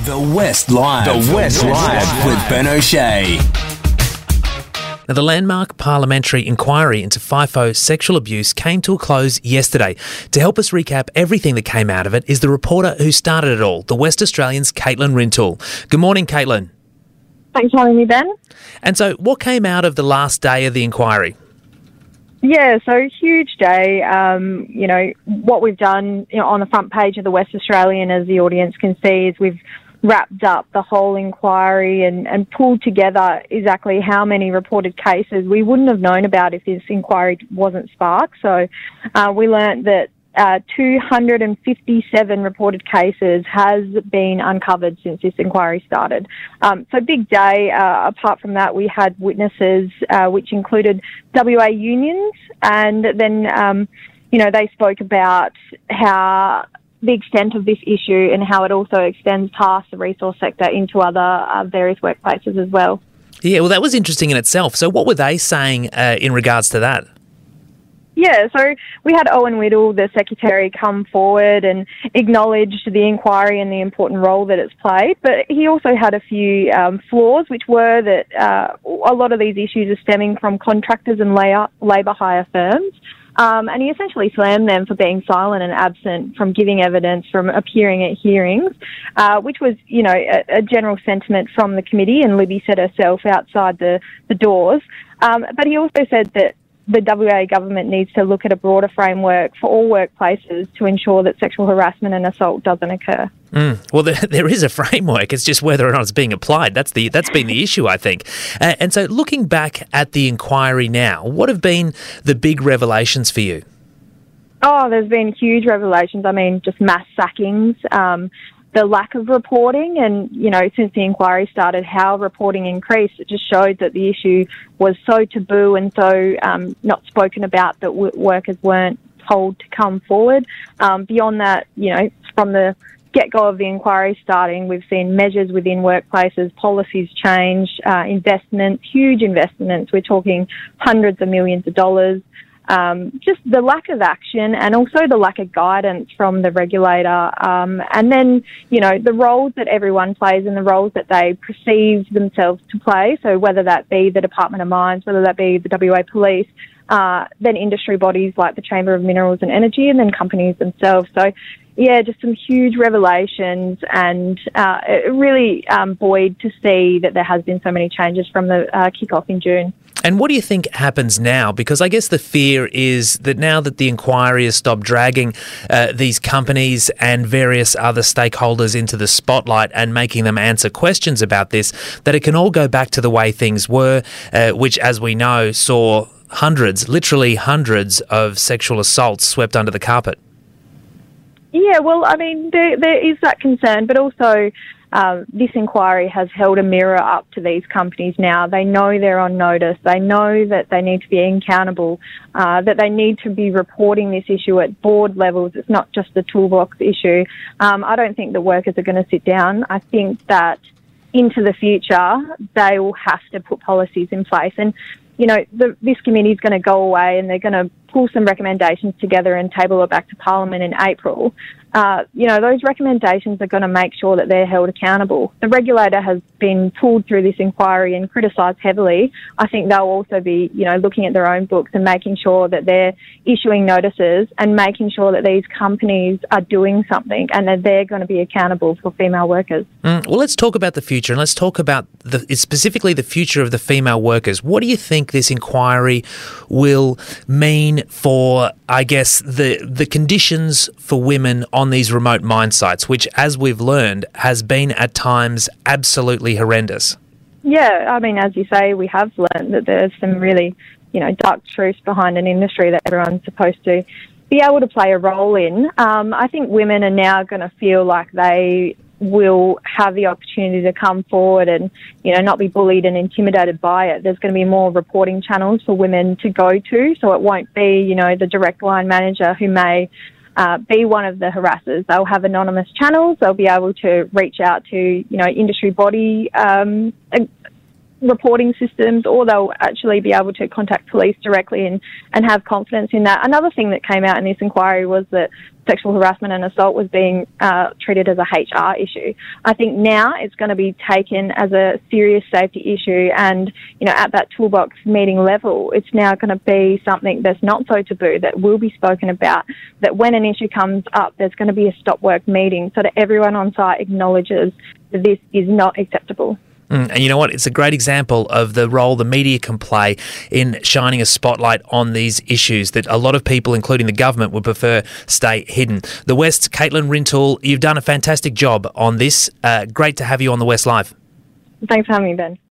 The West Live. The West Live with Ben O'Shea. Now, the landmark parliamentary inquiry into FIFO sexual abuse came to a close yesterday. To help us recap everything that came out of it is the reporter who started it all, the West Australian's Caitlin Rintoul. Good morning, Caitlin. Thanks for having me, Ben. And so, what came out of the last day of the inquiry? Yeah, so huge day. What we've done on the front page of the West Australian, as the audience can see, is we've wrapped up the whole inquiry and pulled together exactly how many reported cases we wouldn't have known about if this inquiry wasn't sparked. So we learnt that 257 reported cases has been uncovered since this inquiry started. So big day. Apart from that, we had witnesses, which included WA unions, and then, they spoke about how the extent of this issue and how it also extends past the resource sector into other various workplaces as well. Yeah, well, that was interesting in itself. So what were they saying in regards to that? Yeah, so we had Owen Whittle, the Secretary, come forward and acknowledge the inquiry and the important role that it's played, but he also had a few flaws, which were that a lot of these issues are stemming from contractors and labour hire firms. And he essentially slammed them for being silent and absent from giving evidence, from appearing at hearings, which was, a general sentiment from the committee, and Libby said herself outside the doors. But he also said that the WA government needs to look at a broader framework for all workplaces to ensure that sexual harassment and assault doesn't occur. Well, there is a framework. It's just whether or not it's being applied. That's been the issue, I think. And so looking back at the inquiry now, what have been the big revelations for you? Oh, there's been huge revelations. I mean, just mass sackings, the lack of reporting, and, since the inquiry started, how reporting increased. It just showed that the issue was so taboo and so not spoken about that workers weren't told to come forward. Beyond that, from the get-go of the inquiry starting, we've seen measures within workplaces, policies change, investments, huge investments. We're talking hundreds of millions of dollars. Just the lack of action and also the lack of guidance from the regulator. And then, the roles that everyone plays and the roles that they perceive themselves to play. So whether that be the Department of Mines, whether that be the WA Police, then industry bodies like the Chamber of Minerals and Energy, and then companies themselves. So, yeah, just some huge revelations, and it really buoyed to see that there has been so many changes from the kick-off in June. And what do you think happens now? Because I guess the fear is that now that the inquiry has stopped dragging these companies and various other stakeholders into the spotlight and making them answer questions about this, that it can all go back to the way things were, which, as we know, saw literally hundreds of sexual assaults swept under the carpet. Yeah, well, I mean, there is that concern, but also this inquiry has held a mirror up to these companies now. They know they're on notice. They know that they need to be accountable, that they need to be reporting this issue at board levels. It's not just a toolbox issue. I don't think the workers are going to sit down. I think that into the future, they will have to put policies in place. And, this committee is going to go away and they're going to pull some recommendations together and table it back to Parliament in April. Those recommendations are going to make sure that they're held accountable. The regulator has been pulled through this inquiry and criticised heavily. I think they'll also be, looking at their own books and making sure that they're issuing notices and making sure that these companies are doing something and that they're going to be accountable for female workers. Well, let's talk about the future, and let's talk about specifically the future of the female workers. What do you think this inquiry will mean for, I guess, the conditions for women on these remote mine sites, which, as we've learned, has been at times absolutely horrendous? Yeah, I mean, as you say, we have learned that there's some really, dark truths behind an industry that everyone's supposed to be able to play a role in. I think women are now going to feel like they will have the opportunity to come forward and, not be bullied and intimidated by it. There's going to be more reporting channels for women to go to, so it won't be, the direct line manager who may be one of the harassers. They'll have anonymous channels. They'll be able to reach out to, industry body reporting systems, or they'll actually be able to contact police directly and have confidence in that. Another thing that came out in this inquiry was that sexual harassment and assault was being treated as a HR issue. I think now it's going to be taken as a serious safety issue, and at that toolbox meeting level, it's now going to be something that's not so taboo, that will be spoken about, that when an issue comes up, there's going to be a stop work meeting so that everyone on site acknowledges that this is not acceptable. And you know what? It's a great example of the role the media can play in shining a spotlight on these issues that a lot of people, including the government, would prefer stay hidden. The West's Caitlin Rintoul, you've done a fantastic job on this. Great to have you on The West Live. Thanks for having me, Ben.